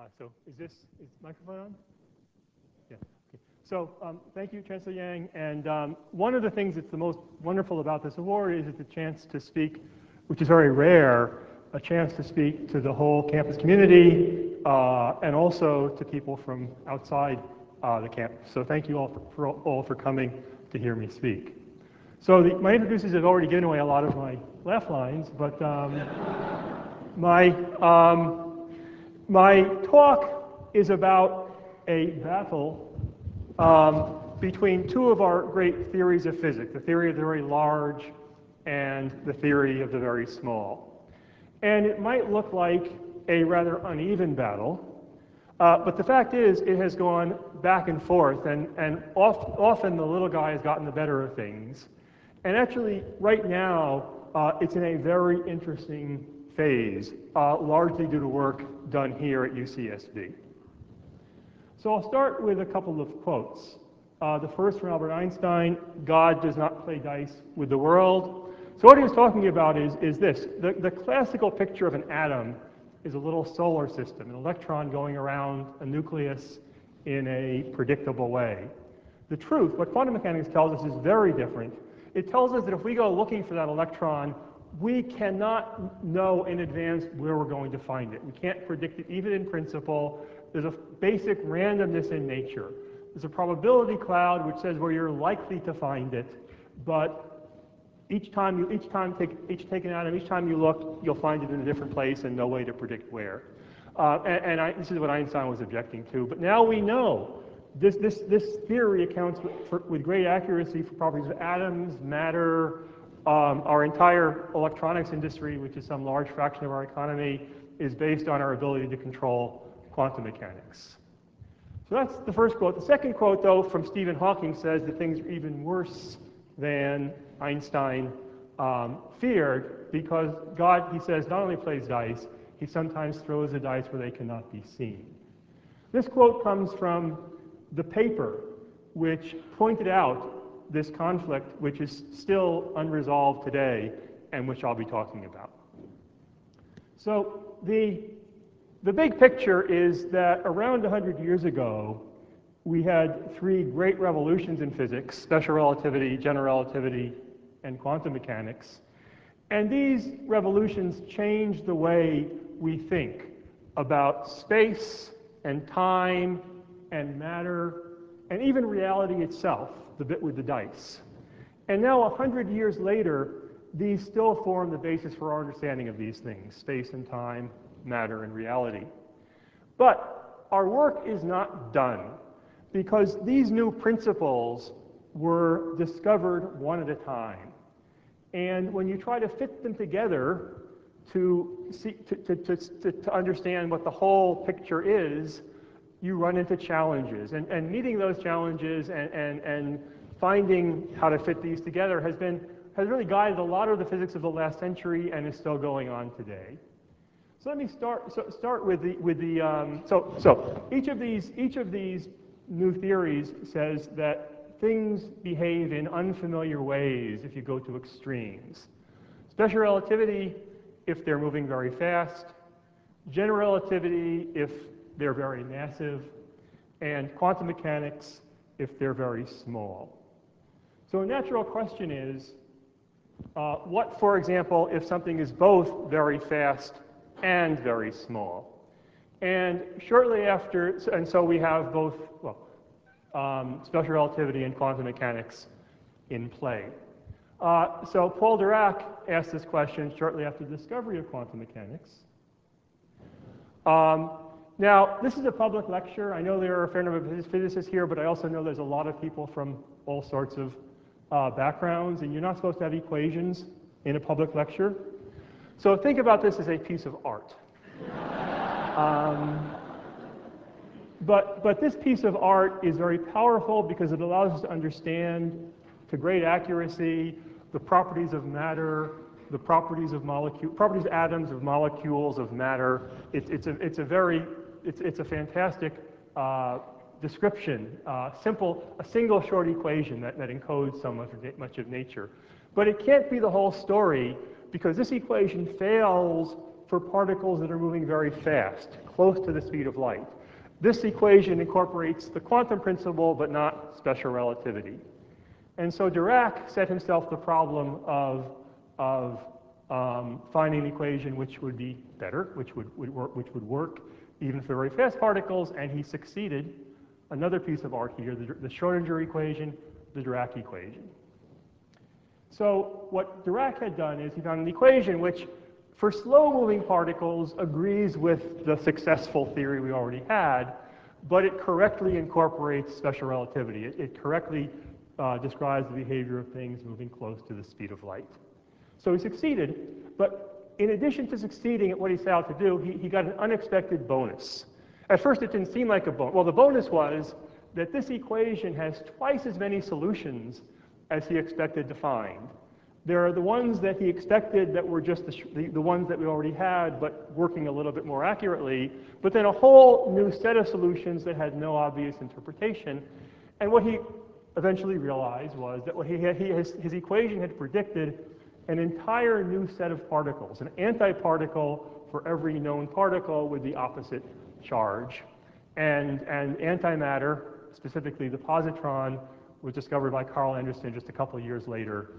Is microphone on? Yeah. Okay. So thank you, Chancellor Yang. And one of the things that's the most wonderful about this award is it's a chance to speak, which is very rare, a chance to speak to the whole campus community and also to people from outside the campus. So thank you all for coming to hear me speak. So my introducers have already given away a lot of my laugh lines, but my talk is about a battle between two of our great theories of physics, the theory of the very large and the theory of the very small. And it might look like a rather uneven battle, but the fact is it has gone back and forth, and often the little guy has gotten the better of things. And actually, right now, it's in a very interesting phase, largely due to work done here at UCSD. So I'll start with a couple of quotes. The first from Albert Einstein: "God does not play dice with the world." So what he was talking about is this. The classical picture of an atom is a little solar system, an electron going around a nucleus in a predictable way. The truth, what quantum mechanics tells us, is very different. It tells us that if we go looking for that electron, we cannot know in advance where we're going to find it. We can't predict it even in principle. There's a basic randomness in nature. There's a probability cloud which says where you're likely to find it, but each time you look, you'll find it in a different place and no way to predict where. This is what Einstein was objecting to. But now we know this theory accounts with great accuracy for properties of atoms, matter. Our entire electronics industry, which is some large fraction of our economy, is based on our ability to control quantum mechanics. So that's the first quote. The second quote, though, from Stephen Hawking says that things are even worse than Einstein feared, because God, he says, not only plays dice, he sometimes throws the dice where they cannot be seen. This quote comes from the paper which pointed out this conflict, which is still unresolved today, and which I'll be talking about. So the big picture is that around 100 years ago, we had three great revolutions in physics: special relativity, general relativity, and quantum mechanics. And these revolutions changed the way we think about space and time and matter and even reality itself, the bit with the dice. And now, 100 years later, these still form the basis for our understanding of these things: space and time, matter and reality. But our work is not done, because these new principles were discovered one at a time. And when you try to fit them together to understand what the whole picture is, you run into challenges. And meeting those challenges and finding how to fit these together has really guided a lot of the physics of the last century and is still going on today. So let me start with each of these new theories says that things behave in unfamiliar ways if you go to extremes. Special relativity, if they're moving very fast; general relativity, if they're very massive; and quantum mechanics, if they're very small. So a natural question is, what, for example, if something is both very fast and very small? And shortly after, and so we have both, special relativity and quantum mechanics in play. So Paul Dirac asked this question shortly after the discovery of quantum mechanics. Now, this is a public lecture. I know there are a fair number of physicists here, but I also know there's a lot of people from all sorts of backgrounds, and you're not supposed to have equations in a public lecture. So think about this as a piece of art. But this piece of art is very powerful because it allows us to understand to great accuracy the properties of matter, the properties of properties of atoms, of molecules, of matter. It's a fantastic description, a single short equation that encodes so much of nature. But it can't be the whole story, because this equation fails for particles that are moving very fast, close to the speed of light. This equation incorporates the quantum principle, but not special relativity. And so Dirac set himself the problem of finding an equation which would be better, which would work even for very fast particles, and he succeeded. Another piece of art here, the Schrodinger equation, the Dirac equation. So what Dirac had done is he found an equation which, for slow-moving particles, agrees with the successful theory we already had, but it correctly incorporates special relativity. It correctly describes the behavior of things moving close to the speed of light. So he succeeded, but in addition to succeeding at what he set out to do, he got an unexpected bonus. At first it didn't seem like a bonus. Well, the bonus was that this equation has twice as many solutions as he expected to find. There are the ones that he expected that were just the ones that we already had, but working a little bit more accurately, but then a whole new set of solutions that had no obvious interpretation. And what he eventually realized was that his equation had predicted an entire new set of particles, an antiparticle for every known particle with the opposite charge. And antimatter, specifically the positron, was discovered by Carl Anderson just a couple of years later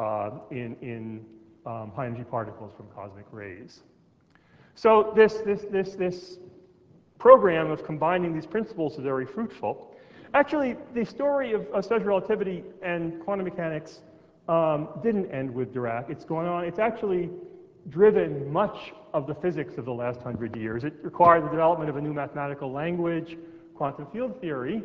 in high-energy particles from cosmic rays. So this program of combining these principles is very fruitful. Actually, the story of special relativity and quantum mechanics didn't end with Dirac. It's going on. It's actually driven much of the physics of the last 100 years. It required the development of a new mathematical language, quantum field theory,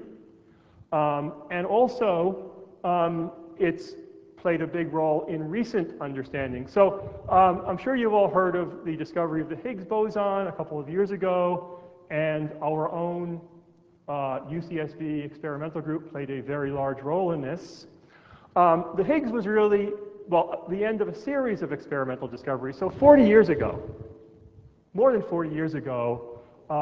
and also it's played a big role in recent understanding. So I'm sure you've all heard of the discovery of the Higgs boson a couple of years ago, and our own UCSB experimental group played a very large role in this. The Higgs was really, well, the end of a series of experimental discoveries. So 40 years ago, more than 40 years ago,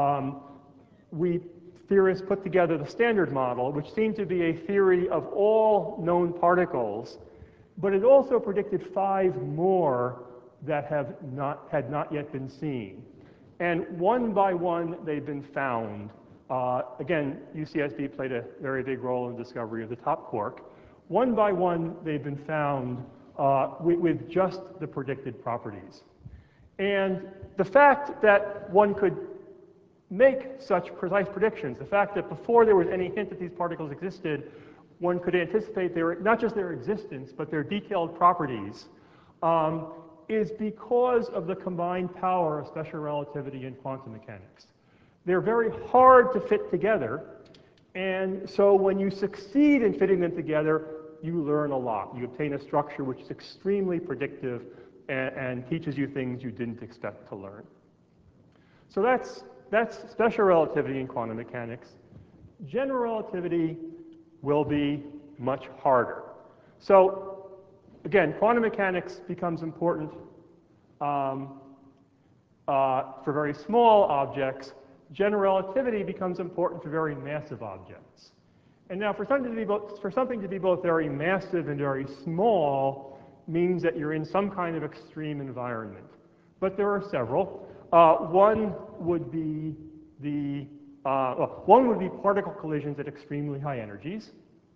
we theorists put together the Standard Model, which seemed to be a theory of all known particles, but it also predicted 5 more that had not yet been seen. And one by one, they've been found. Again, UCSB played a very big role in the discovery of the top quark. One by one, they've been found with just the predicted properties. And the fact that one could make such precise predictions, the fact that before there was any hint that these particles existed, one could anticipate not just their existence, but their detailed properties, is because of the combined power of special relativity and quantum mechanics. They're very hard to fit together, and so when you succeed in fitting them together, you learn a lot. You obtain a structure which is extremely predictive and teaches you things you didn't expect to learn. So that's special relativity in quantum mechanics. General relativity will be much harder. So again, quantum mechanics becomes important for very small objects. General relativity becomes important for very massive objects. And now for something to be both very massive and very small means that you're in some kind of extreme environment. But there are several. One would be particle collisions at extremely high energies.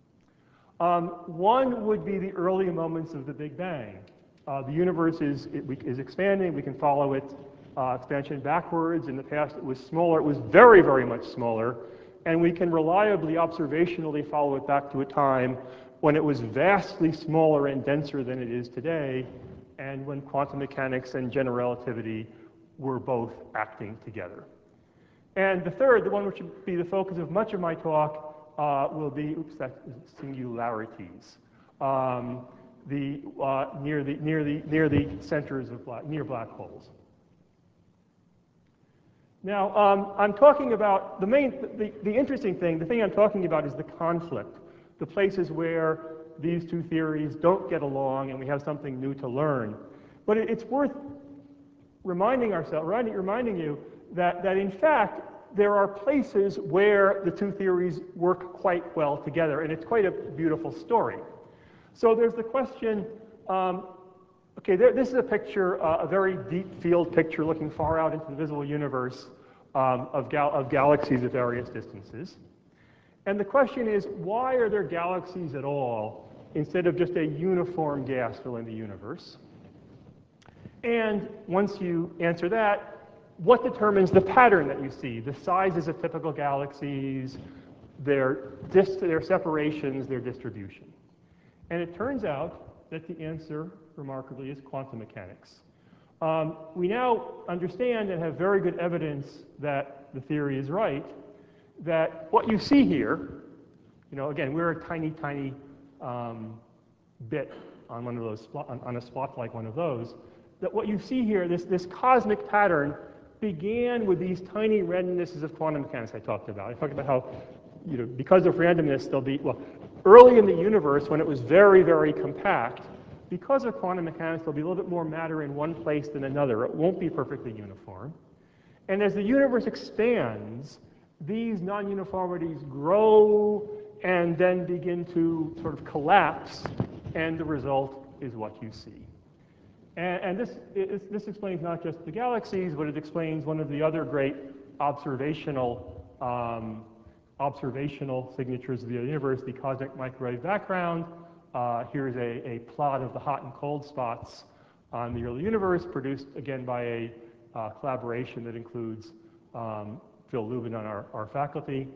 One would be the early moments of the Big Bang. The universe is expanding. We can follow its expansion backwards. In the past, it was smaller. It was very, very much smaller. And we can reliably, observationally follow it back to a time when it was vastly smaller and denser than it is today, and when quantum mechanics and general relativity were both acting together. And the third, the one which will be the focus of much of my talk, will be, singularities, near the centers of near black holes. Now, I'm talking about the interesting thing. The thing I'm talking about is the conflict, the places where these two theories don't get along, and we have something new to learn. But it's worth reminding you that in fact there are places where the two theories work quite well together, and it's quite a beautiful story. So there's the question, Okay, this is a picture, a very deep field picture looking far out into the visible universe of galaxies at various distances. And the question is, why are there galaxies at all instead of just a uniform gas filling the universe? And once you answer that, what determines the pattern that you see, the sizes of typical galaxies, their separations, their distribution? And it turns out that the answer, remarkably, is quantum mechanics. We now understand and have very good evidence that the theory is right, that what you see here, again, we're a tiny, tiny bit on one of those, on a spot like one of those, that what you see here, this cosmic pattern, began with these tiny randomnesses of quantum mechanics I talked about. I talked about how, because of randomness, there'll be, early in the universe, when it was very, very compact, because of quantum mechanics, there'll be a little bit more matter in one place than another. It won't be perfectly uniform. And as the universe expands, these non-uniformities grow and then begin to sort of collapse, and the result is what you see. And this explains not just the galaxies, but it explains one of the other great observational signatures of the universe, the cosmic microwave background. Here's a plot of the hot and cold spots on the early universe, produced again by a collaboration that includes Phil Lubin on our faculty.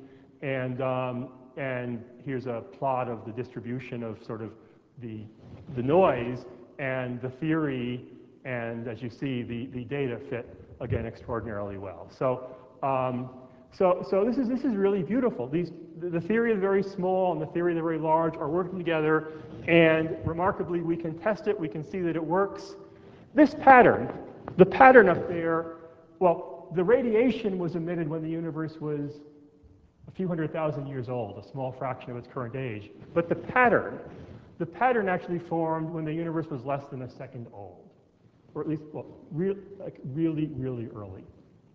And here's a plot of the distribution of sort of the noise and the theory, and as you see, the data fit again extraordinarily well. So this is really beautiful. The theory is very small and the theory is very large are working together, and remarkably, we can test it. We can see that it works. This pattern, the pattern up there, well, the radiation was emitted when the universe was a few 100,000 years old, a small fraction of its current age. But the pattern actually formed when the universe was less than a second old, or at least, really, really early.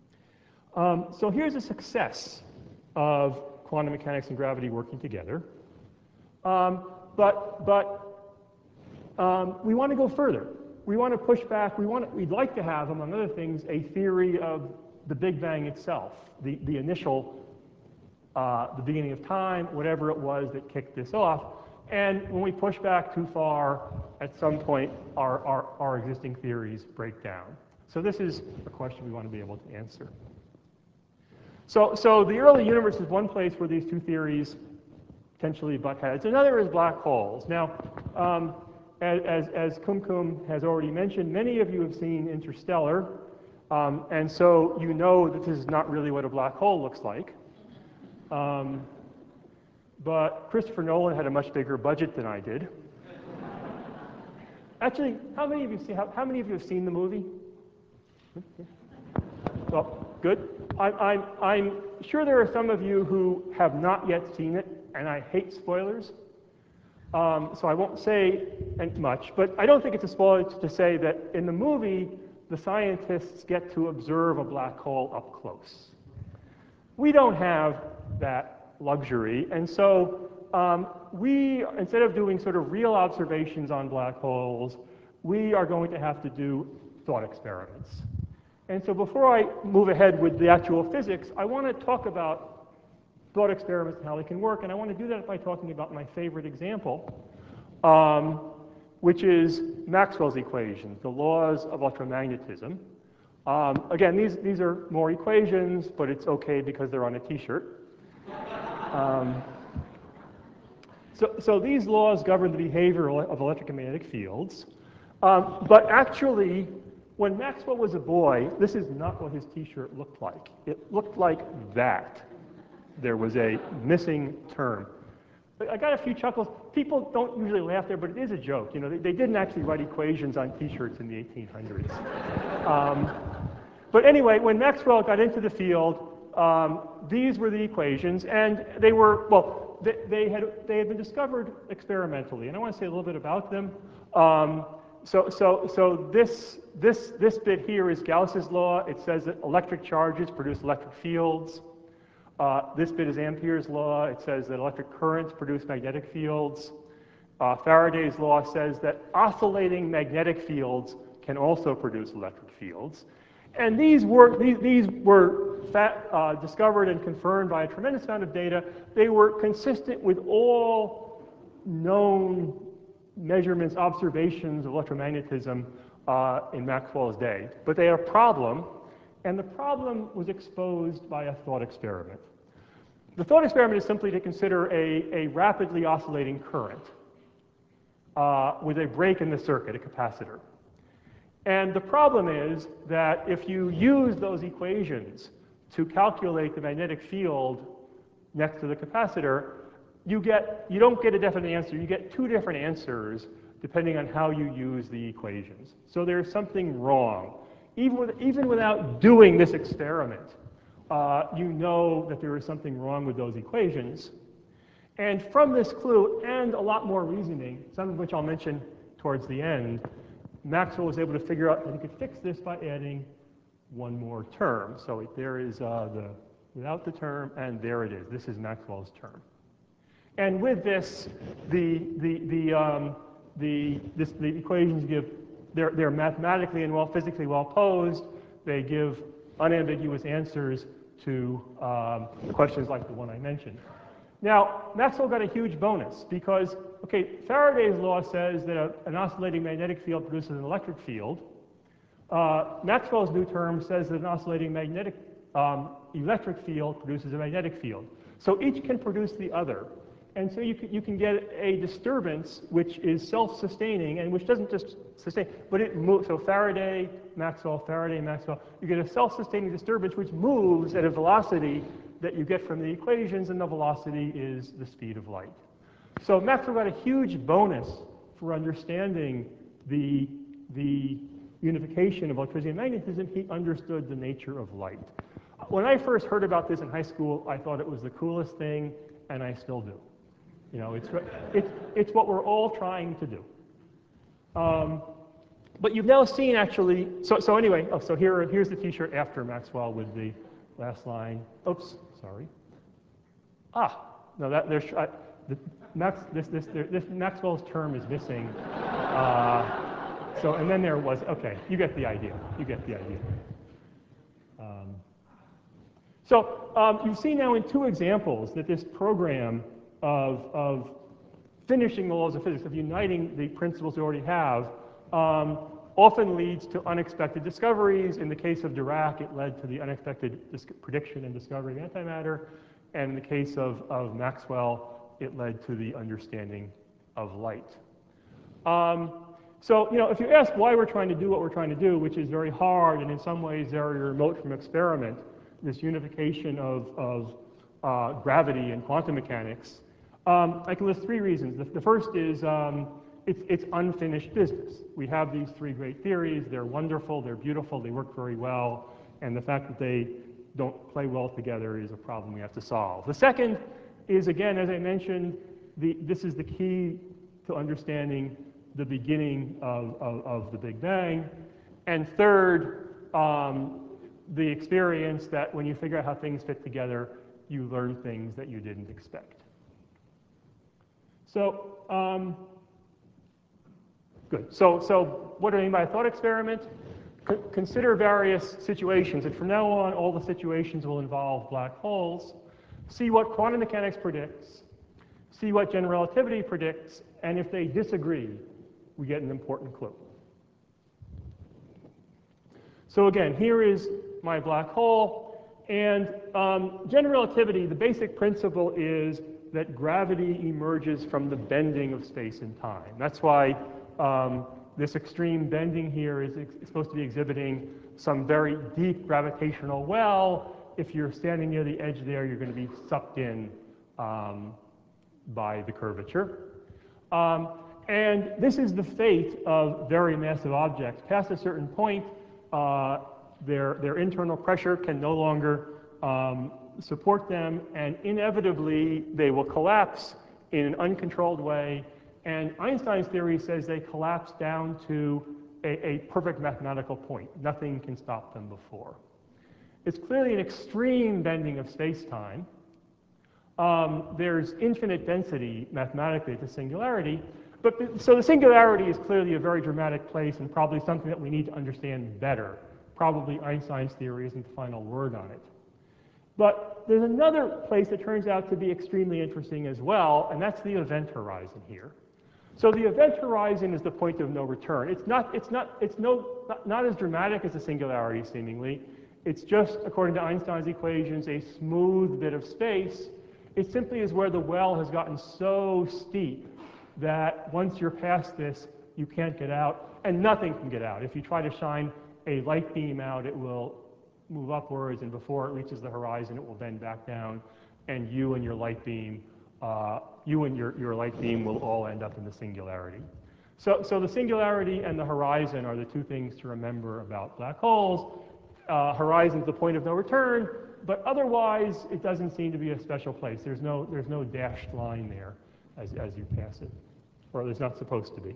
So here's a success of quantum mechanics and gravity working together. But we want to go further. We want to push back. We'd like to have, among other things, a theory of the Big Bang itself, the initial, the beginning of time, whatever it was that kicked this off. And when we push back too far, at some point, our existing theories break down. So this is a question we want to be able to answer. So the early universe is one place where these two theories potentially butt heads. Another is black holes. Now, as Kumkum has already mentioned, many of you have seen Interstellar, and so you know that this is not really what a black hole looks like. But Christopher Nolan had a much bigger budget than I did. Actually, how many of you have seen the movie? Well, good. I'm sure there are some of you who have not yet seen it, and I hate spoilers. So I won't say much, but I don't think it's a spoiler to say that in the movie, the scientists get to observe a black hole up close. We don't have that luxury, and so we, instead of doing sort of real observations on black holes, we are going to have to do thought experiments. And so before I move ahead with the actual physics, I want to talk about thought experiments and how they can work, and I want to do that by talking about my favorite example, which is Maxwell's equations, the laws of electromagnetism. Again, these are more equations, but it's okay because they're on a t-shirt. So these laws govern the behavior of electric and magnetic fields. But actually, when Maxwell was a boy, this is not what his t-shirt looked like. It looked like that. There was a missing term. I got a few chuckles. People don't usually laugh there, but it is a joke. They didn't actually write equations on t-shirts in the 1800s. But anyway, when Maxwell got into the field, these were the equations, and they were, well, they had been discovered experimentally, and I want to say a little bit about them. So this bit here is Gauss's law. It says that electric charges produce electric fields. This bit is Ampere's law. It says that electric currents produce magnetic fields. Faraday's law says that oscillating magnetic fields can also produce electric fields. And these were discovered and confirmed by a tremendous amount of data. They were consistent with all known measurements, observations of electromagnetism in Maxwell's day. But they had a problem, and the problem was exposed by a thought experiment. The thought experiment is simply to consider a rapidly oscillating current with a break in the circuit, a capacitor. And the problem is that if you use those equations to calculate the magnetic field next to the capacitor, you don't get a definite answer. You get two different answers depending on how you use the equations. So there's something wrong. Even without doing this experiment, you know that there is something wrong with those equations. And from this clue and a lot more reasoning, some of which I'll mention towards the end, Maxwell was able to figure out that he could fix this by adding one more term. So there is without the term, and there it is. This is Maxwell's term. And with this, the equations give, they're mathematically and physically well posed. They give unambiguous answers to questions like the one I mentioned. Now, Maxwell got a huge bonus because, okay, Faraday's law says that an oscillating magnetic field produces an electric field. Maxwell's new term says that an oscillating electric field produces a magnetic field. So each can produce the other. And so you can get a disturbance which is self-sustaining and which doesn't just sustain, but it moves. So Faraday, Maxwell, you get a self-sustaining disturbance which moves at a velocity that you get from the equations, and the velocity is the speed of light. So Maxwell got a huge bonus for understanding the unification of electricity and magnetism. He understood the nature of light. When I first heard about this in high school, I thought it was the coolest thing, and I still do. You know, it's what we're all trying to do. But you've now seen actually, so anyway, so here's the t-shirt after Maxwell with the last line. Oops, sorry. No, this Maxwell's term is missing. So, and then there was, okay, you get the idea. You get the idea. You've seen now in two examples that this program of finishing the laws of physics, of uniting the principles we already have, often leads to unexpected discoveries. In the case of Dirac, it led to the unexpected prediction and discovery of antimatter. And in the case of Maxwell, it led to the understanding of light. So, if you ask why we're trying to do what we're trying to do, which is very hard and in some ways very remote from experiment, this unification of gravity and quantum mechanics, I can list three reasons. The first is it's unfinished business. We have these three great theories. They're wonderful, they're beautiful, they work very well, and the fact that they don't play well together is a problem we have to solve. The second is, again, as I mentioned, this is the key to understanding the beginning of the Big Bang. And third, the experience that when you figure out how things fit together, you learn things that you didn't expect. So, good. So what do I mean by a thought experiment? Consider various situations, and from now on, all the situations will involve black holes. See what quantum mechanics predicts, see what general relativity predicts, and if they disagree, we get an important clue. So again, here is my black hole, and general relativity, the basic principle is that gravity emerges from the bending of space and time. That's why this extreme bending here is supposed to be exhibiting some very deep gravitational well. If you're standing near the edge there, you're going to be sucked in by the curvature. And this is the fate of very massive objects. Past a certain point, their internal pressure can no longer support them, and inevitably they will collapse in an uncontrolled way. And Einstein's theory says they collapse down to a perfect mathematical point. Nothing can stop them before. It's clearly an extreme bending of space-time. There's infinite density mathematically at the singularity. So the singularity is clearly a very dramatic place and probably something that we need to understand better. Probably Einstein's theory isn't the final word on it. But there's another place that turns out to be extremely interesting as well, and that's the event horizon here. So the event horizon is the point of no return. It's not as dramatic as the singularity, seemingly. It's just, according to Einstein's equations, a smooth bit of space. It simply is where the well has gotten so steep that once you're past this, you can't get out, and nothing can get out. If you try to shine a light beam out, it will move upwards, and before it reaches the horizon, it will bend back down, and you and your light beam will all end up in the singularity. So the singularity and the horizon are the two things to remember about black holes. Horizon's the point of no return, but otherwise it doesn't seem to be a special place. There's no dashed line there as you pass it, or there's not supposed to be.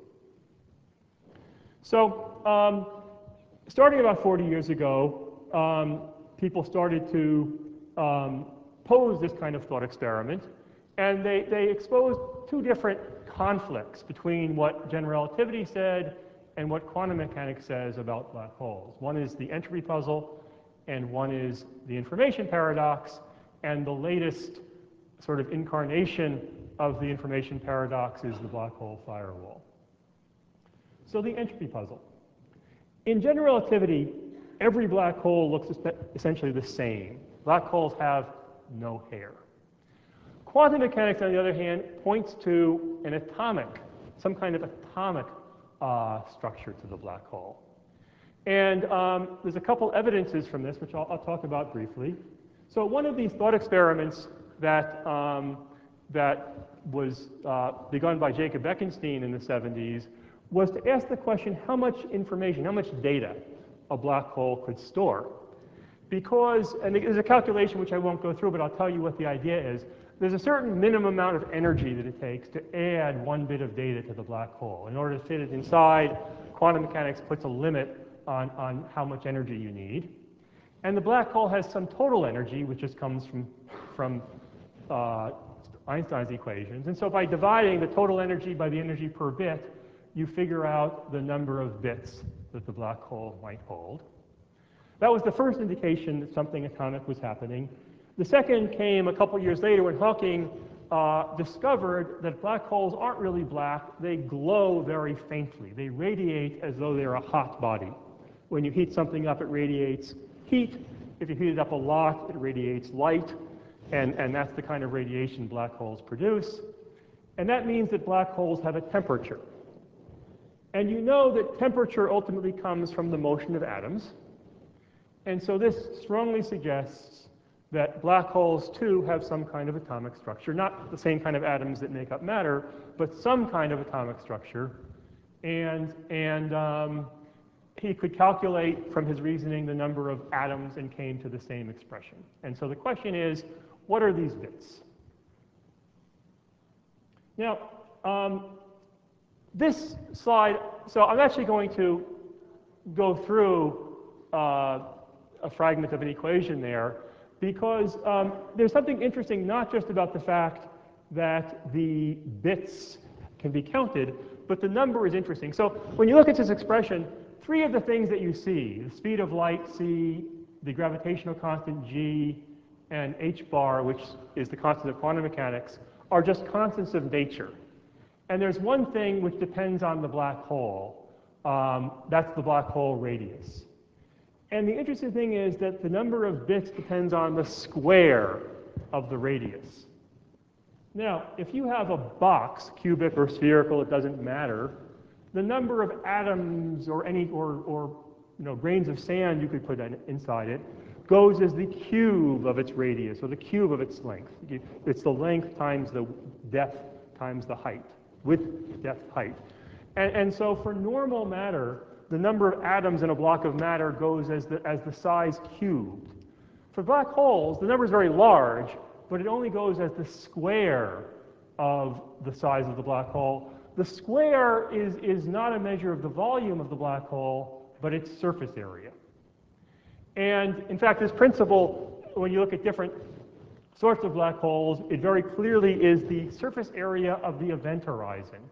So starting about 40 years ago, people started to pose this kind of thought experiment, and they exposed two different conflicts between what general relativity said and what quantum mechanics says about black holes. One is the entropy puzzle, and one is the information paradox, and the latest sort of incarnation of the information paradox is the black hole firewall. So the entropy puzzle. In general relativity, every black hole looks essentially the same. Black holes have no hair. Quantum mechanics, on the other hand, points to an atomic, some kind of atomic structure to the black hole. And there's a couple evidences from this, which I'll talk about briefly. So one of these thought experiments that was begun by Jacob Bekenstein in the 70s was to ask the question, how much information, how much data a black hole could store? Because, and there's a calculation which I won't go through, but I'll tell you what the idea is. There's a certain minimum amount of energy that it takes to add one bit of data to the black hole. In order to fit it inside, quantum mechanics puts a limit on how much energy you need. And the black hole has some total energy, which just comes from Einstein's equations. And so by dividing the total energy by the energy per bit, you figure out the number of bits that the black hole might hold. That was the first indication that something atomic was happening. The second came a couple years later when Hawking discovered that black holes aren't really black. They glow very faintly. They radiate as though they're a hot body. When you heat something up, it radiates heat. If you heat it up a lot, it radiates light. And that's the kind of radiation black holes produce. And that means that black holes have a temperature. And you know that temperature ultimately comes from the motion of atoms. And so this strongly suggests that black holes, too, have some kind of atomic structure. Not the same kind of atoms that make up matter, but some kind of atomic structure. And he could calculate from his reasoning the number of atoms and came to the same expression. And so the question is, what are these bits? Now, this slide, so I'm actually going to go through a fragment of an equation there because there's something interesting not just about the fact that the bits can be counted, but the number is interesting. So when you look at this expression, three of the things that you see, the speed of light, c, the gravitational constant, g, and h bar, which is the constant of quantum mechanics, are just constants of nature. And there's one thing which depends on the black hole. That's the black hole radius. And the interesting thing is that the number of bits depends on the square of the radius. Now, if you have a box, cubic or spherical, it doesn't matter, the number of atoms or grains of sand you could put inside it goes as the cube of its radius, or the cube of its length. It's the length times the depth times the height, width, depth, height. And so for normal matter, the number of atoms in a block of matter goes as the size cubed. For black holes, the number is very large, but it only goes as the square of the size of the black hole. The square is not a measure of the volume of the black hole, but its surface area. And in fact, this principle, when you look at different sorts of black holes, it very clearly is the surface area of the event horizon,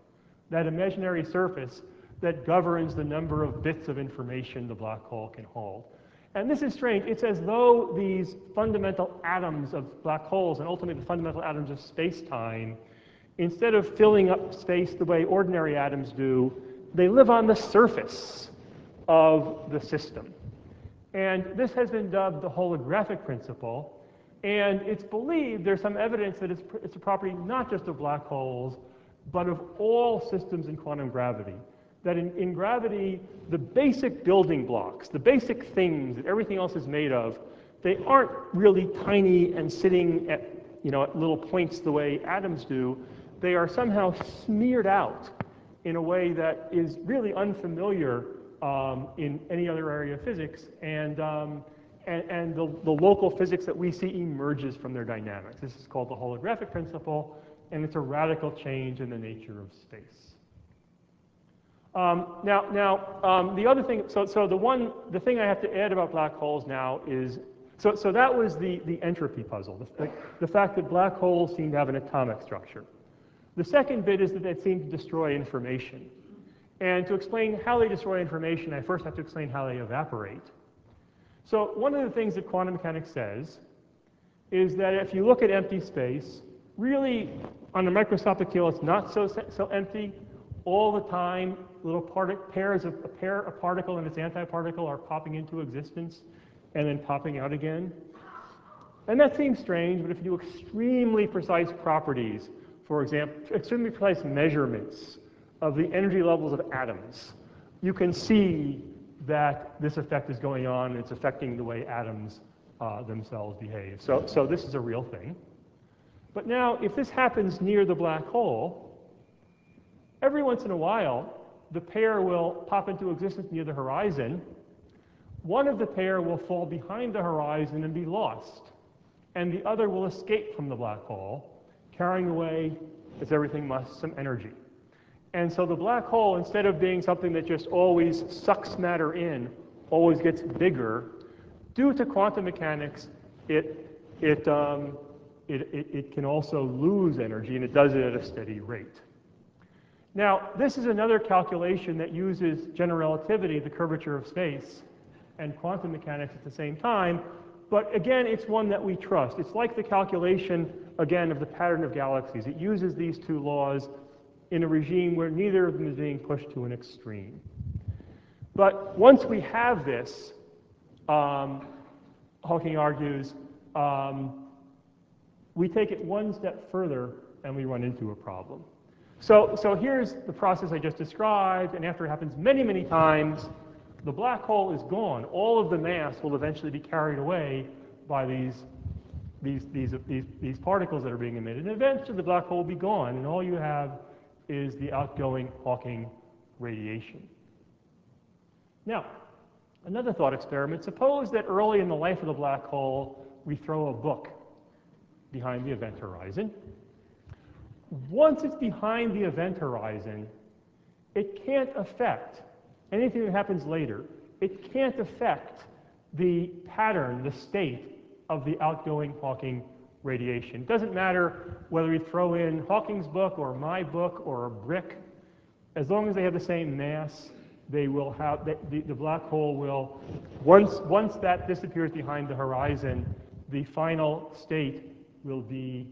that imaginary surface that governs the number of bits of information the black hole can hold. And this is strange. It's as though these fundamental atoms of black holes, and ultimately the fundamental atoms of space-time, instead of filling up space the way ordinary atoms do, they live on the surface of the system. And this has been dubbed the holographic principle. And it's believed, there's some evidence that it's a property not just of black holes, but of all systems in quantum gravity. That in gravity, the basic building blocks, the basic things that everything else is made of, they aren't really tiny and sitting at, at little points the way atoms do. They are somehow smeared out in a way that is really unfamiliar in any other area of physics, and the local physics that we see emerges from their dynamics. This is called the holographic principle, and it's a radical change in the nature of space. The other thing, the thing I have to add about black holes now is, so that was the entropy puzzle, the fact that black holes seem to have an atomic structure. The second bit is that they seem to destroy information. And to explain how they destroy information, I first have to explain how they evaporate. So one of the things that quantum mechanics says is that if you look at empty space, really on a microscopic scale it's not so empty. All the time, little pairs of a particle and its antiparticle are popping into existence and then popping out again. And that seems strange, but if you do extremely precise properties, for example, extremely precise measurements of the energy levels of atoms, you can see that this effect is going on and it's affecting the way atoms themselves behave. So this is a real thing. But now, if this happens near the black hole, every once in a while, the pair will pop into existence near the horizon. One of the pair will fall behind the horizon and be lost. And the other will escape from the black hole, carrying away, as everything must, some energy. And so the black hole, instead of being something that just always sucks matter in, always gets bigger, due to quantum mechanics, it can also lose energy, and it does it at a steady rate. Now, this is another calculation that uses general relativity, the curvature of space, and quantum mechanics at the same time. But again, it's one that we trust. It's like the calculation, again, of the pattern of galaxies. It uses these two laws in a regime where neither of them is being pushed to an extreme. But once we have this, Hawking argues, we take it one step further and we run into a problem. So here's the process I just described, and after it happens many, many times, the black hole is gone. All of the mass will eventually be carried away by these particles that are being emitted, and eventually the black hole will be gone, and all you have is the outgoing Hawking radiation. Now, another thought experiment. Suppose that early in the life of the black hole, we throw a book behind the event horizon. Once it's behind the event horizon, it can't affect anything that happens later. It can't affect the pattern, the state of the outgoing Hawking radiation. It doesn't matter whether we throw in Hawking's book or my book or a brick. As long as they have the same mass, they will have, the black hole will, once that disappears behind the horizon, the final state will be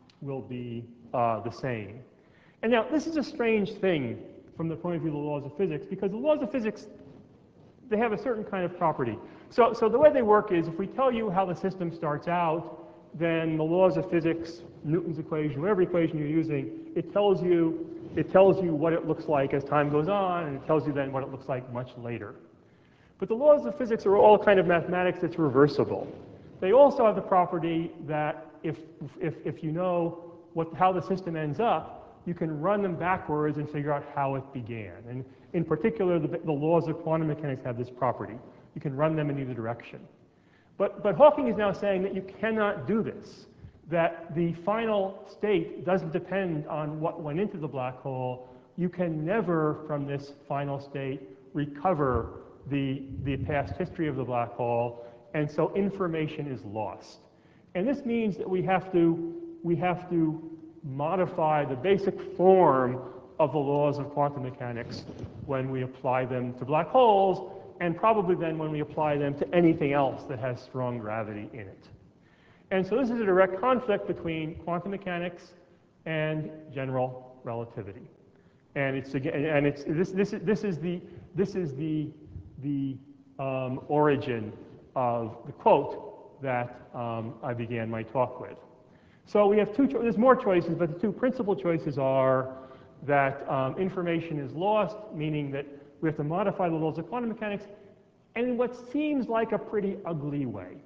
the same. And now, this is a strange thing from the point of view of the laws of physics, because the laws of physics, they have a certain kind of property. So the way they work is, if we tell you how the system starts out, then the laws of physics, Newton's equation, whatever equation you're using, it tells you what it looks like as time goes on, and it tells you then what it looks like much later. But the laws of physics are all kind of mathematics that's reversible. They also have the property that if you know how the system ends up, you can run them backwards and figure out how it began. And in particular, the laws of quantum mechanics have this property. You can run them in either direction. But Hawking is now saying that you cannot do this, that the final state doesn't depend on what went into the black hole. You can never, from this final state, recover the past history of the black hole, and so information is lost. And this means that we have to modify the basic form of the laws of quantum mechanics when we apply them to black holes, and probably then when we apply them to anything else that has strong gravity in it. And so this is a direct conflict between quantum mechanics and general relativity. And it's again, and it's this is the origin of the quote that I began my talk with. So we have there's more choices, but the two principal choices are that information is lost, meaning that we have to modify the laws of quantum mechanics in what seems like a pretty ugly way.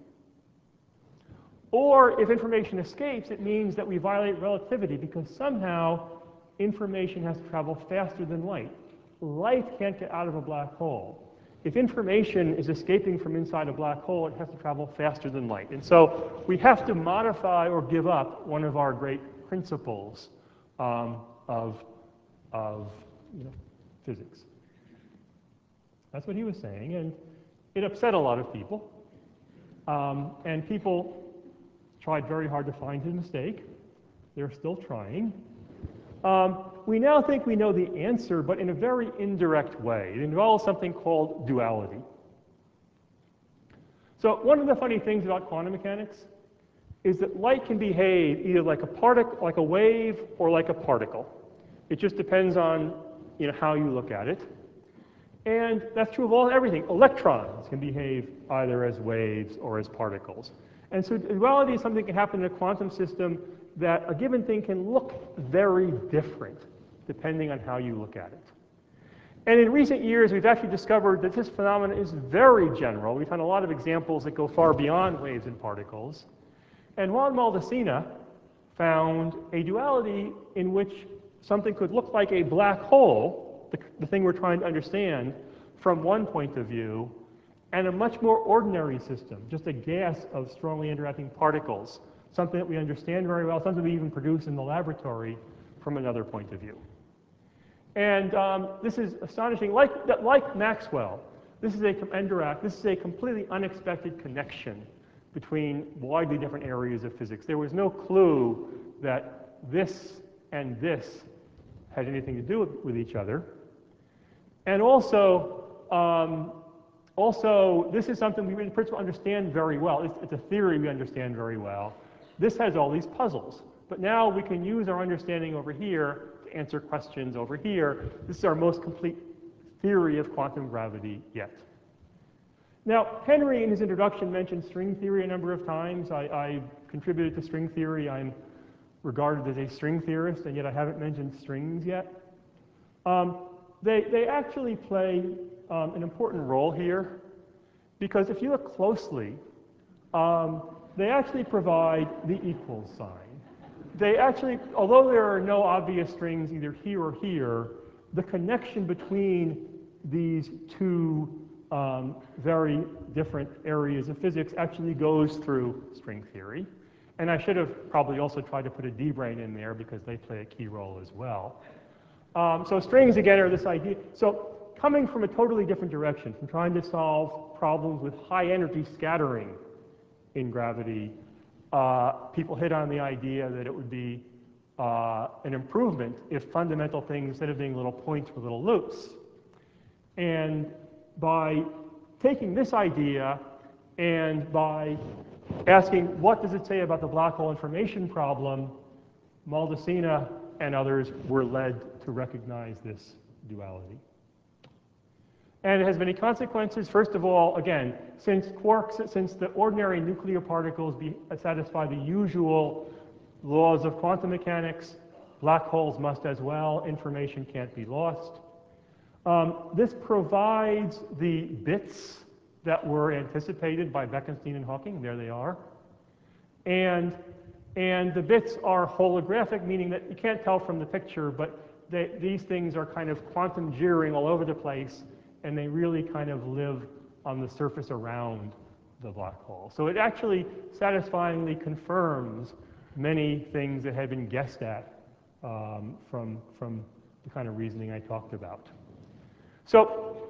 Or if information escapes, it means that we violate relativity because somehow information has to travel faster than light. Light can't get out of a black hole. If information is escaping from inside a black hole, it has to travel faster than light. And so we have to modify or give up one of our great principles of physics. That's what he was saying, and it upset a lot of people. And people tried very hard to find his mistake. They're still trying. We now think we know the answer, but in a very indirect way. It involves something called duality. So one of the funny things about quantum mechanics is that light can behave either like a particle, like a wave, or like a particle. It just depends on how you look at it. And that's true of everything. Electrons can behave either as waves or as particles. And so duality is something that can happen in a quantum system that a given thing can look very different depending on how you look at it. And in recent years, we've actually discovered that this phenomenon is very general. We've found a lot of examples that go far beyond waves and particles. And Juan Maldacena found a duality in which something could look like a black hole, the thing we're trying to understand, from one point of view, and a much more ordinary system, just a gas of strongly interacting particles, something that we understand very well, something we even produce in the laboratory from another point of view. And this is astonishing. Like Maxwell, this is a completely unexpected connection between widely different areas of physics. There was no clue that this and this had anything to do with each other. And also, this is something we in principle understand very well. It's a theory we understand very well. This has all these puzzles. But now we can use our understanding over here to answer questions over here. This is our most complete theory of quantum gravity yet. Now, Henry, in his introduction, mentioned string theory a number of times. I contributed to string theory. I'm regarded as a string theorist, and yet I haven't mentioned strings yet. They actually play an important role here, because if you look closely, they actually provide the equals sign. They actually, although there are no obvious strings either here or here, the connection between these two very different areas of physics actually goes through string theory. And I should have probably also tried to put a D-brane in there because they play a key role as well. So strings, again, are this idea. So coming from a totally different direction, from trying to solve problems with high energy scattering in gravity, people hit on the idea that it would be an improvement if fundamental things, instead of being little points, were little loops. And by taking this idea and by asking what does it say about the black hole information problem, Maldacena and others were led to recognize this duality. And it has many consequences. First of all, again, since the ordinary nuclear particles satisfy the usual laws of quantum mechanics, black holes must as well. Information can't be lost. This provides the bits that were anticipated by Bekenstein and Hawking. There they are. And the bits are holographic, meaning that you can't tell from the picture, but these things are kind of quantum jittering all over the place, and they really kind of live on the surface around the black hole. So it actually satisfyingly confirms many things that had been guessed at from the kind of reasoning I talked about. So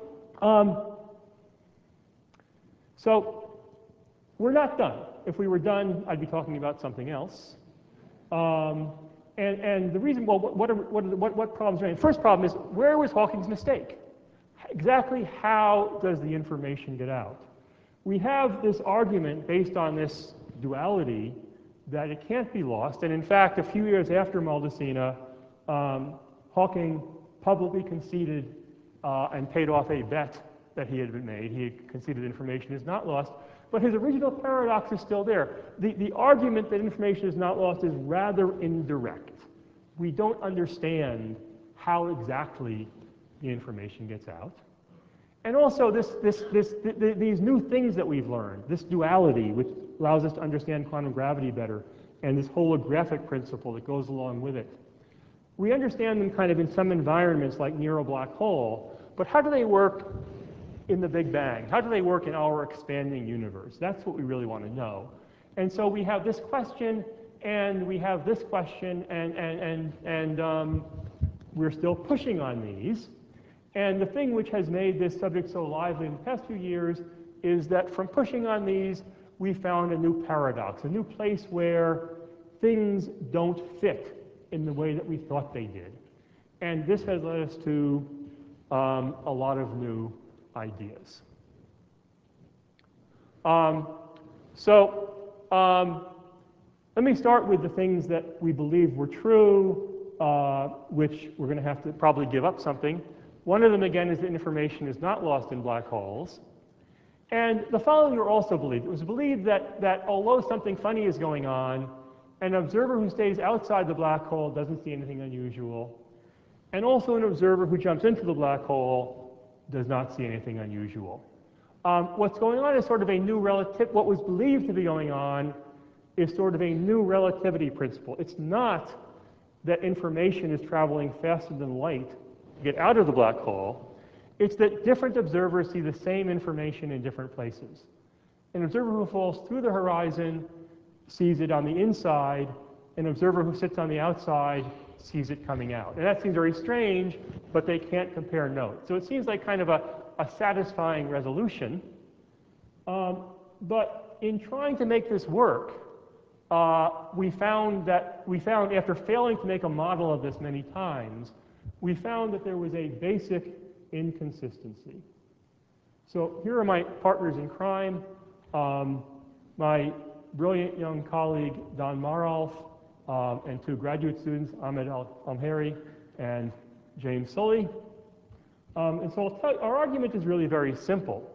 we're not done. If we were done, I'd be talking about something else. And the reason, well, what problems are there? First problem is, where was Hawking's mistake? Exactly how does the information get out? We have this argument based on this duality that it can't be lost. And in fact, a few years after Maldacena, Hawking publicly conceded and paid off a bet that he had been made. He had conceded information is not lost. But his original paradox is still there. The argument that information is not lost is rather indirect. We don't understand how exactly the information gets out. And also these new things that we've learned, this duality, which allows us to understand quantum gravity better, and this holographic principle that goes along with it. We understand them kind of in some environments like near a black hole, but how do they work in the Big Bang? How do they work in our expanding universe? That's what we really want to know. And so we have this question, and we have this question, and we're still pushing on these. And the thing which has made this subject so lively in the past few years is that from pushing on these, we found a new paradox, a new place where things don't fit in the way that we thought they did. And this has led us to a lot of new ideas. Let me start with the things that we believe were true, which we're going to have to probably give up something. One of them, again, is that information is not lost in black holes. And the following were also believed. It was believed that although something funny is going on, an observer who stays outside the black hole doesn't see anything unusual. And also an observer who jumps into the black hole does not see anything unusual. What's going on is sort of a new relative, what was believed to be going on is sort of a new relativity principle. It's not that information is traveling faster than light to get out of the black hole. It's that different observers see the same information in different places. An observer who falls through the horizon sees it on the inside. An observer who sits on the outside sees it coming out. And that seems very strange, but they can't compare notes. So it seems like kind of a satisfying resolution. But in trying to make this work, we found after failing to make a model of this many times, we found that there was a basic inconsistency. So here are my partners in crime, my brilliant young colleague Don Marolf, and two graduate students, Ahmed Al-Amheri and James Sully. And so I'll tell you, our argument is really very simple.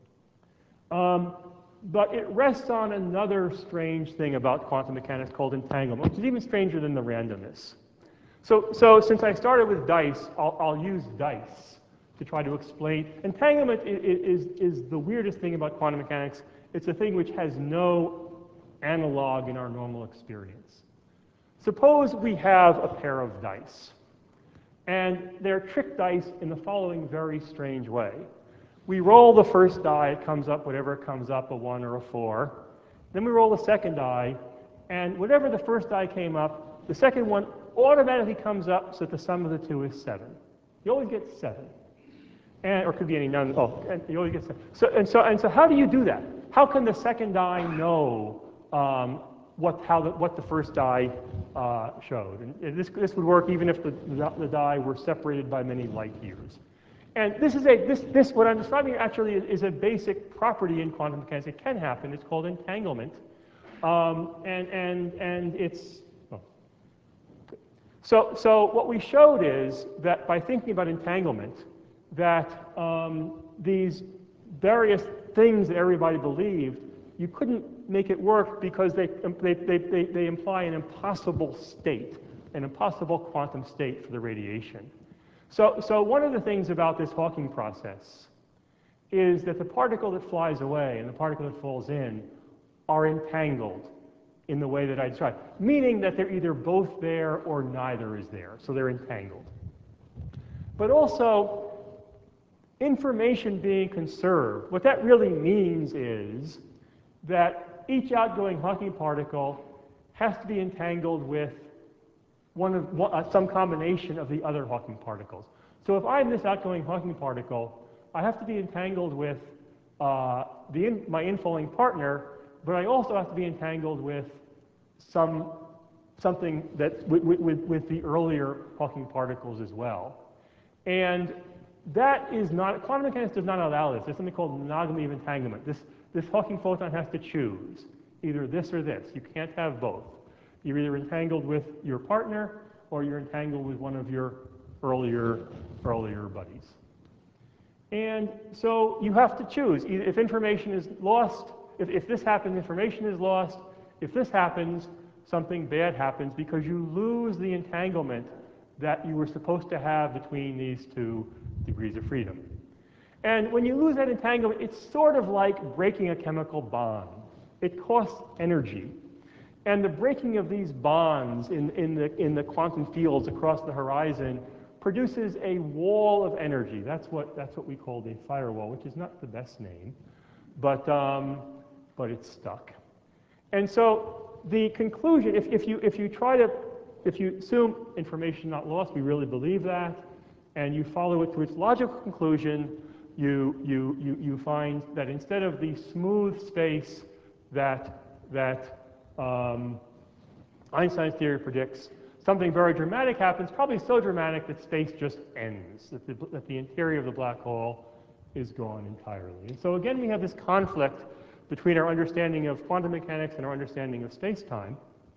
But it rests on another strange thing about quantum mechanics called entanglement, which is even stranger than the randomness. So since I started with dice, I'll use dice to try to explain. Entanglement is the weirdest thing about quantum mechanics. It's a thing which has no analog in our normal experience. Suppose we have a pair of dice, and they're trick dice in the following very strange way. We roll the first die, it comes up, whatever it comes up, a 1 or a 4. Then we roll the second die, and whatever the first die came up, the second one automatically comes up so that the sum of the two is 7. You always get 7. Or it could be any number. Oh, and you always get 7. So how do you do that? How can the second die know what the first die showed? And this would work even if the die were separated by many light years. And what I'm describing actually is a basic property in quantum mechanics. It can happen. It's called entanglement, and it's so what we showed is that by thinking about entanglement, that these various things that everybody believed, you couldn't make it work because they imply an impossible state, an impossible quantum state for the radiation. So one of the things about this Hawking process is that the particle that flies away and the particle that falls in are entangled in the way that I described, meaning that they're either both there or neither is there, so they're entangled. But also, information being conserved, what that really means is that each outgoing Hawking particle has to be entangled with some combination of the other Hawking particles. So if I'm this outgoing Hawking particle, I have to be entangled with my infalling partner, but I also have to be entangled with some something that with the earlier Hawking particles as well. And that is not, quantum mechanics does not allow this. There's something called monogamy of entanglement. This Hawking photon has to choose either this or this. You can't have both. You're either entangled with your partner or you're entangled with one of your earlier buddies. And so you have to choose. If information is lost, if this happens, information is lost. If this happens, something bad happens because you lose the entanglement that you were supposed to have between these two degrees of freedom. And when you lose that entanglement, it's sort of like breaking a chemical bond. It costs energy. And the breaking of these bonds in the quantum fields across the horizon produces a wall of energy. That's what we call a firewall, which is not the best name, but it's stuck. And so the conclusion, if you assume information not lost, we really believe that, and you follow it to its logical conclusion, you find that instead of the smooth space that Einstein's theory predicts, something very dramatic happens, probably so dramatic that space just ends, that the interior of the black hole is gone entirely. And so again, we have this conflict between our understanding of quantum mechanics and our understanding of space-time.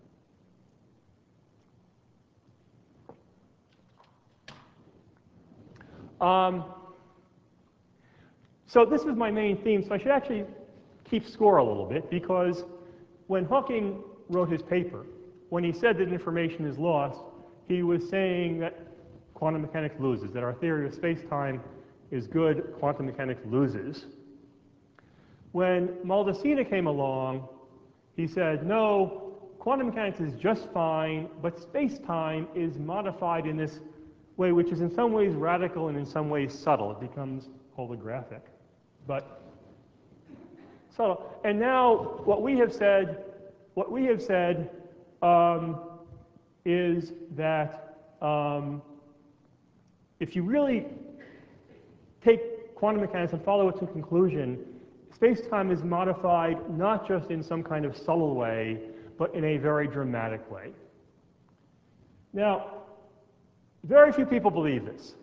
So this was my main theme, so I should actually keep score a little bit, because when Hawking wrote his paper, when he said that information is lost, he was saying that quantum mechanics loses, that our theory of space-time is good, quantum mechanics loses. When Maldacena came along, he said, no, quantum mechanics is just fine, but space-time is modified in this way, which is in some ways radical and in some ways subtle. It becomes holographic, but subtle. And now what we have said is that if you really take quantum mechanics and follow it to conclusion, space-time is modified not just in some kind of subtle way, but in a very dramatic way. Now, very few people believe this.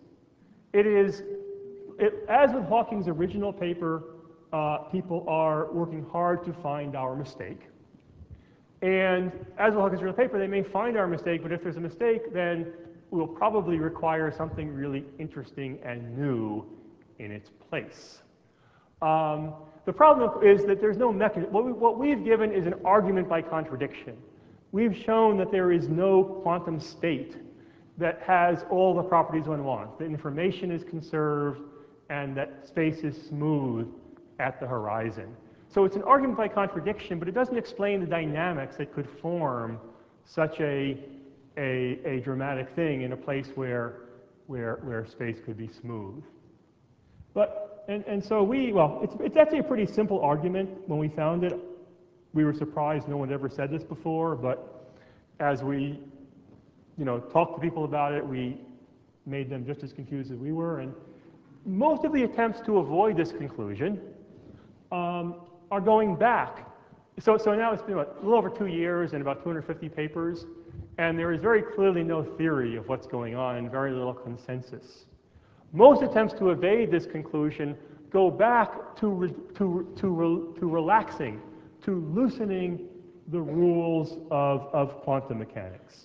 As with Hawking's original paper, people are working hard to find our mistake. And as with Hawking's original paper, they may find our mistake, but if there's a mistake, then we'll probably require something really interesting and new in its place. The problem is that there's no mechanism. What we've given is an argument by contradiction. We've shown that there is no quantum state that has all the properties one wants. The information is conserved and that space is smooth at the horizon. So it's an argument by contradiction, but it doesn't explain the dynamics that could form such a dramatic thing in a place where space could be smooth. And so it's actually a pretty simple argument. When we found it, we were surprised no one had ever said this before, but as we talked to people about it, we made them just as confused as we were. And most of the attempts to avoid this conclusion are going back. So now it's been a little over 2 years and about 250 papers, and there is very clearly no theory of what's going on and very little consensus. Most attempts to evade this conclusion go back to relaxing, to loosening the rules of quantum mechanics.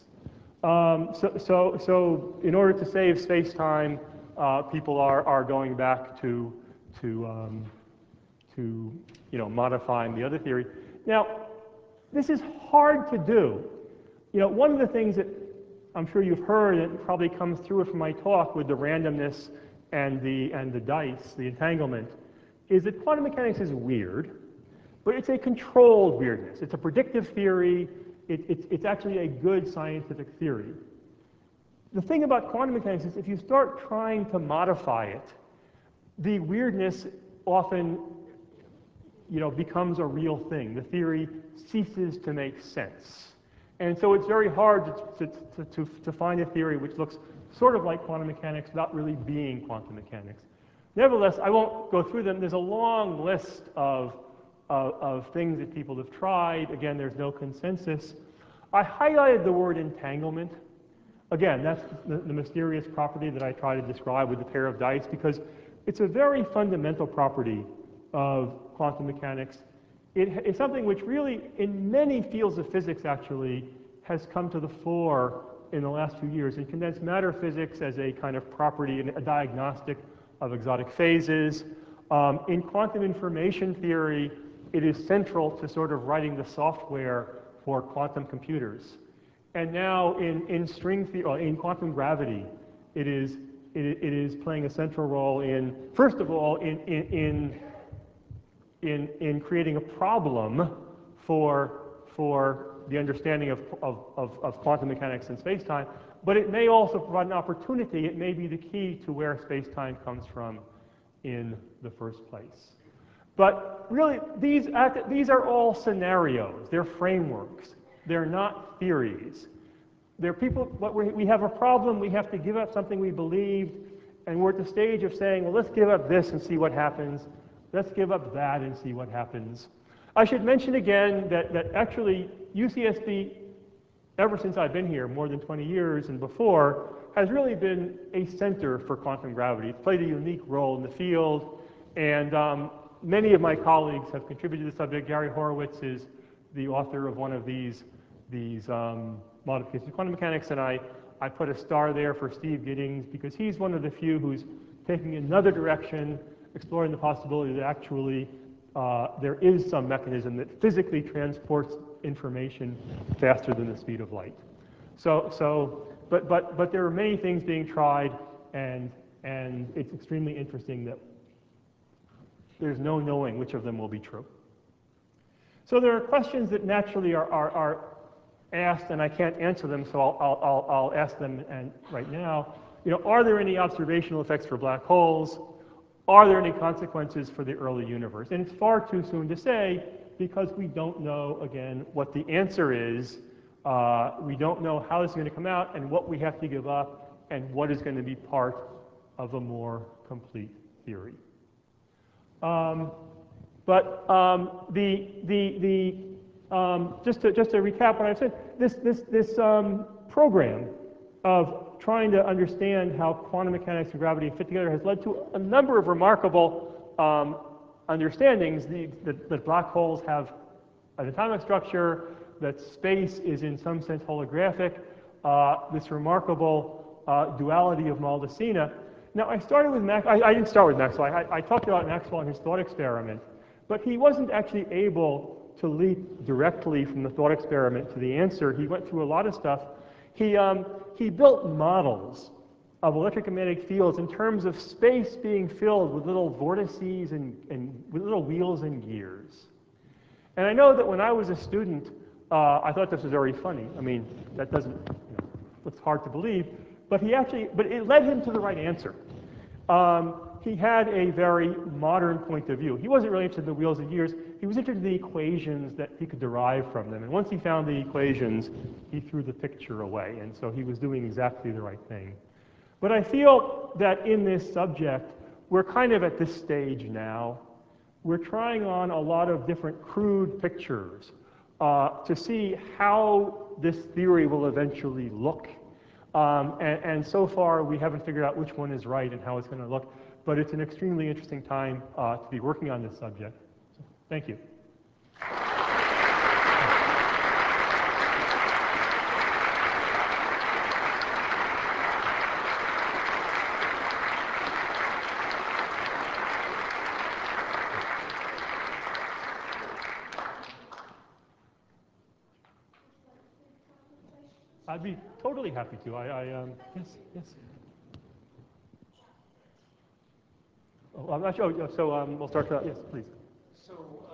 So in order to save space-time, people are going back to modifying the other theory. Now, this is hard to do. One of the things that I'm sure you've heard, and it probably comes through from my talk with the randomness and the dice, the entanglement, is that quantum mechanics is weird, but it's a controlled weirdness. It's a predictive theory. It's actually a good scientific theory. The thing about quantum mechanics is if you start trying to modify it, the weirdness often becomes a real thing. The theory ceases to make sense. And so it's very hard to find a theory which looks sort of like quantum mechanics without really being quantum mechanics. Nevertheless, I won't go through them. There's a long list of things that people have tried. Again, there's no consensus. I highlighted the word entanglement. Again, that's the mysterious property that I try to describe with the pair of dice, because it's a very fundamental property of quantum mechanics. It's something which really, in many fields of physics actually, has come to the fore in the last few years. In condensed matter physics as a kind of property, a diagnostic of exotic phases. In quantum information theory, it is central to sort of writing the software for quantum computers. And now in string theory, in quantum gravity, it is playing a central role in, first of all, in creating a problem for the understanding of quantum mechanics and space-time, but it may also provide an opportunity. It may be the key to where space-time comes from in the first place. But really, these are all scenarios. They're frameworks. They're not theories. They're people, we have a problem, we have to give up something we believed, and we're at the stage of saying, well, let's give up this and see what happens. Let's give up that and see what happens. I should mention again that actually UCSB, ever since I've been here, more than 20 years and before, has really been a center for quantum gravity. It's played a unique role in the field, and many of my colleagues have contributed to the subject. Gary Horowitz is the author of one of these modifications of quantum mechanics, and I put a star there for Steve Giddings because he's one of the few who's taking another direction, exploring the possibility that actually there is some mechanism that physically transports information faster than the speed of light. But there are many things being tried, and it's extremely interesting that there's no knowing which of them will be true. So there are questions that naturally are asked, and I can't answer them, so I'll ask them right now. You know, are there any observational effects for black holes? Are there any consequences for the early universe? And it's far too soon to say because we don't know, again, what the answer is. We don't know how this is going to come out and what we have to give up and what is going to be part of a more complete theory. Just to recap what I've said, this program of trying to understand how quantum mechanics and gravity fit together has led to a number of remarkable understandings. That black holes have an atomic structure, that space is in some sense holographic, this remarkable duality of Maldacena. Now, I started with I didn't start with Maxwell. I talked about Maxwell and his thought experiment, but he wasn't actually able to leap directly from the thought experiment to the answer. He went through a lot of stuff. He built models of electromagnetic fields in terms of space being filled with little vortices and with little wheels and gears. And I know that when I was a student, I thought this was very funny. I mean, that doesn't, it's hard to believe, but it led him to the right answer. He had a very modern point of view. He wasn't really interested in the wheels and gears. He was interested in the equations that he could derive from them. And once he found the equations, he threw the picture away. And so he was doing exactly the right thing. But I feel that in this subject, we're kind of at this stage now. We're trying on a lot of different crude pictures to see how this theory will eventually look. And so far, we haven't figured out which one is right and how it's going to look. But it's an extremely interesting time to be working on this subject. So, thank you. I'd be totally happy to. Yes. Oh, I'm not sure. So we'll start. Yes, please. So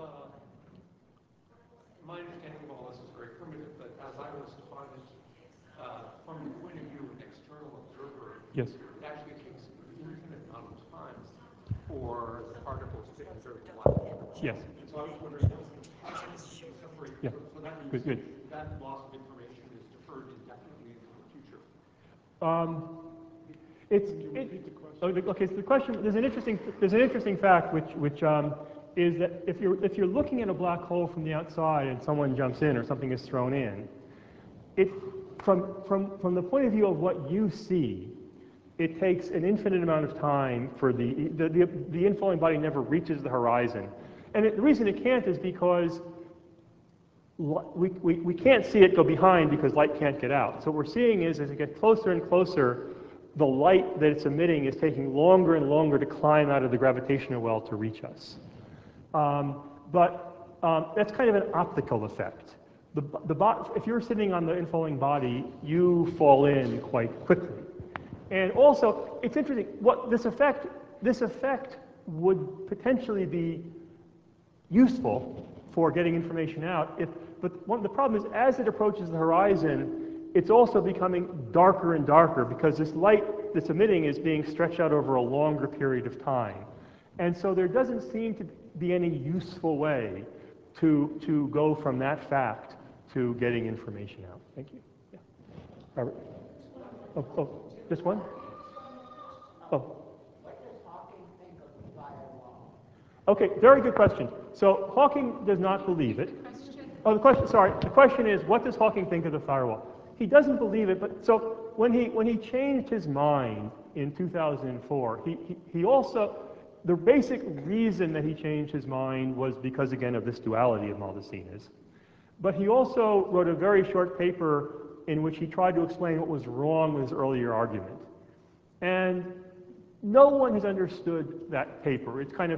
my understanding of all this is very primitive, but as I was taught it, from the point of view of an external observer, yes, it actually takes an infinite amount of time for the particles to enter the black hole. Yes. And so I was wondering, separate. Yeah. So that means good. that loss of information is deferred indefinitely into the future. Okay, so the question, there's an interesting fact which is that if you're looking at a black hole from the outside and someone jumps in or something is thrown in, it, from the point of view of what you see, it takes an infinite amount of time for the inflowing body never reaches the horizon. And the reason it can't is because we can't see it go behind because light can't get out. So what we're seeing is as it gets closer and closer, the light that it's emitting is taking longer and longer to climb out of the gravitational well to reach us. That's kind of an optical effect. If you're sitting on the inflowing body, you fall in quite quickly. And also, it's interesting, this effect would potentially be useful for getting information out, but the problem is as it approaches the horizon, it's also becoming darker and darker because this light that's emitting is being stretched out over a longer period of time. And so there doesn't seem to be any useful way to go from that fact to getting information out. Thank you. Yeah. Robert? Oh, just one? Oh. What does Hawking think of the firewall? Okay, very good question. So Hawking does not believe it. Oh, the question is, what does Hawking think of the firewall? He doesn't believe it, but so when he changed his mind in 2004, he also, the basic reason that he changed his mind was because, again, of this duality of Maldacinas. But he also wrote a very short paper in which he tried to explain what was wrong with his earlier argument. And no one has understood that paper. It's kind of,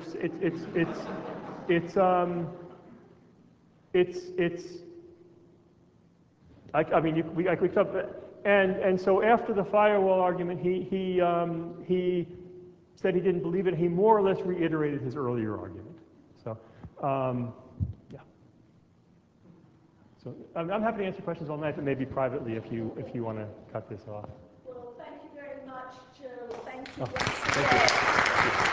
and so after the firewall argument, he said he didn't believe it. He more or less reiterated his earlier argument. So, yeah. So I'm happy to answer questions all night, but maybe privately if you want to cut this off. Well, thank you very much, Joe. Thank you. Thank you.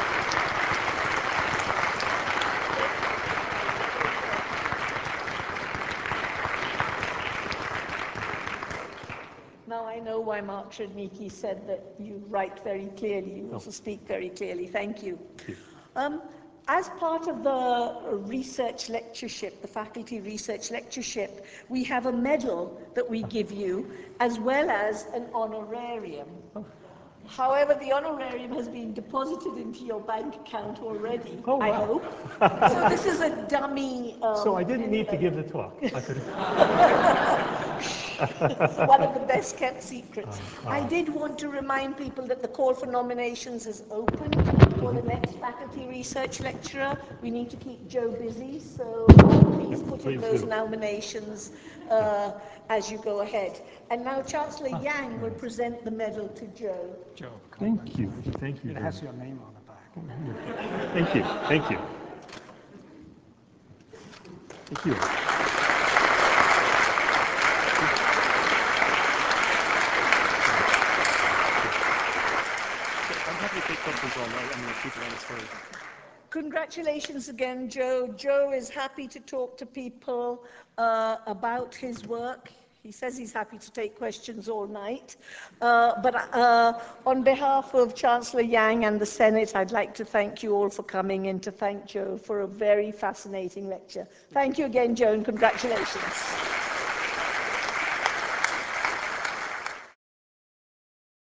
Now I know why Mark Czernicki said that you write very clearly, you also speak very clearly. Thank you. Thank you. As part of the research lectureship, the faculty research lectureship, we have a medal that we give you, as well as an honorarium. However, the honorarium has been deposited into your bank account already, Oh, wow. I hope. So this is a dummy... So I didn't need to give the talk. I could one of the best kept secrets. I did want to remind people that the call for nominations is open for the next faculty research lecturer. We need to keep Joe busy, so please put in those nominations as you go ahead. And now Chancellor Yang will present the medal to Joe. Joe, Thank you. Thank you. it has your name on the back. Thank you. Thank you. Thank you. I'm happy to take questions all night. I'm going to keep it on the stage. Congratulations again, Joe. Joe is happy to talk to people about his work. He says he's happy to take questions all night. But on behalf of Chancellor Yang and the Senate, I'd like to thank you all for coming and to thank Joe for a very fascinating lecture. Thank you again, Joe, and congratulations.